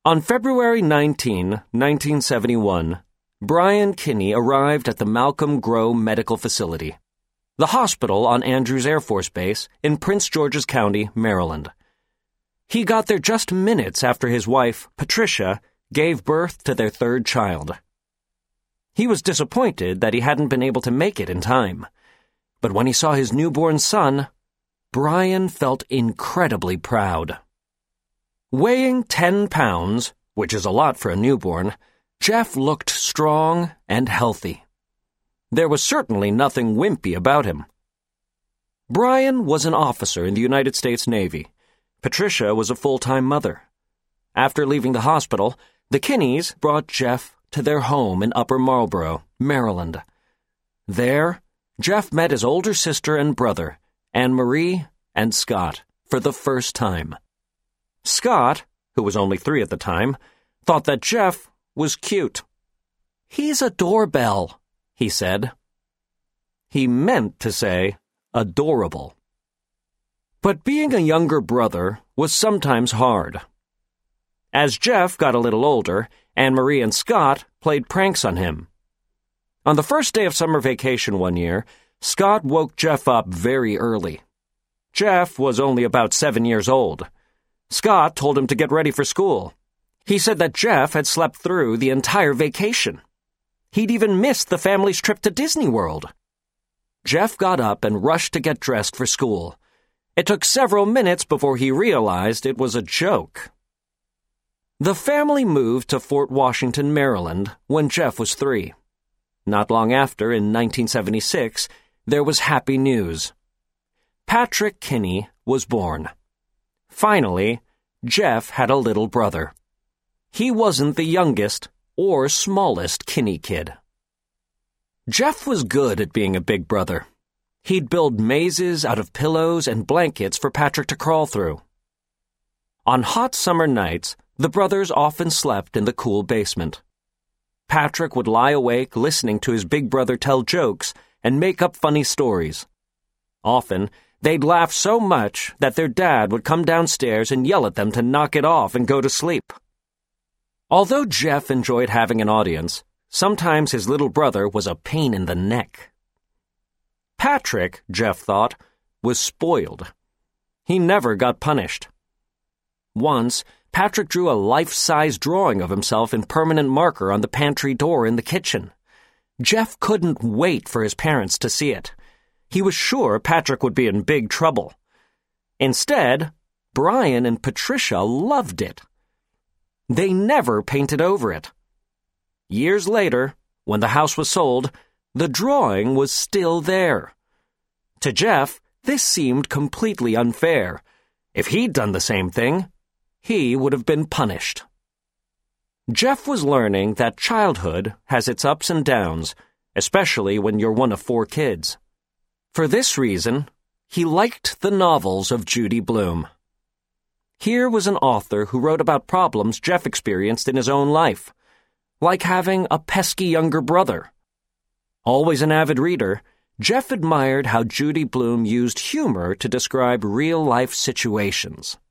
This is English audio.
On February 19, 1971, Brian Kinney arrived at the Malcolm Grow Medical Facility, the hospital on Andrews Air Force Base in Prince George's County, Maryland. He got there just minutes after his wife, Patricia, gave birth to their third child. He was disappointed that he hadn't been able to make it in time. But when he saw his newborn son, Brian felt incredibly proud. Weighing 10 pounds, which is a lot for a newborn, Jeff looked strong and healthy. There was certainly nothing wimpy about him. Brian was an officer in the United States Navy. Patricia was a full-time mother. After leaving the hospital, the Kinneys brought Jeff to their home in Upper Marlboro, Maryland. There, Jeff met his older sister and brother, Anne Marie and Scott, for the first time. Scott, who was only 3 at the time, thought that Jeff was cute. "He's a doorbell," he said. He meant to say adorable. But being a younger brother was sometimes hard. As Jeff got a little older, Anne Marie and Scott played pranks on him. On the first day of summer vacation one year, Scott woke Jeff up very early. Jeff was only about 7 years old. Scott told him to get ready for school. He said that Jeff had slept through the entire vacation. He'd even missed the family's trip to Disney World. Jeff got up and rushed to get dressed for school. It took several minutes before he realized it was a joke. The family moved to Fort Washington, Maryland, when Jeff was 3. Not long after, in 1976, there was happy news. Patrick Kinney was born. Finally, Jeff had a little brother. He wasn't the youngest or smallest Kinney kid. Jeff was good at being a big brother. He'd build mazes out of pillows and blankets for Patrick to crawl through. On hot summer nights, the brothers often slept in the cool basement. Patrick would lie awake listening to his big brother tell jokes and make up funny stories. Often, they'd laugh so much that their dad would come downstairs and yell at them to knock it off and go to sleep. Although Jeff enjoyed having an audience, sometimes his little brother was a pain in the neck. Patrick, Jeff thought, was spoiled. He never got punished. Once, Patrick drew a life-size drawing of himself in permanent marker on the pantry door in the kitchen. Jeff couldn't wait for his parents to see it. He was sure Patrick would be in big trouble. Instead, Brian and Patricia loved it. They never painted over it. Years later, when the house was sold, the drawing was still there. To Jeff, this seemed completely unfair. If he'd done the same thing, he would have been punished. Jeff was learning that childhood has its ups and downs, especially when you're one of 4 kids. For this reason, he liked the novels of Judy Blume. Here was an author who wrote about problems Jeff experienced in his own life, like having a pesky younger brother. Always an avid reader, Jeff admired how Judy Blume used humor to describe real-life situations.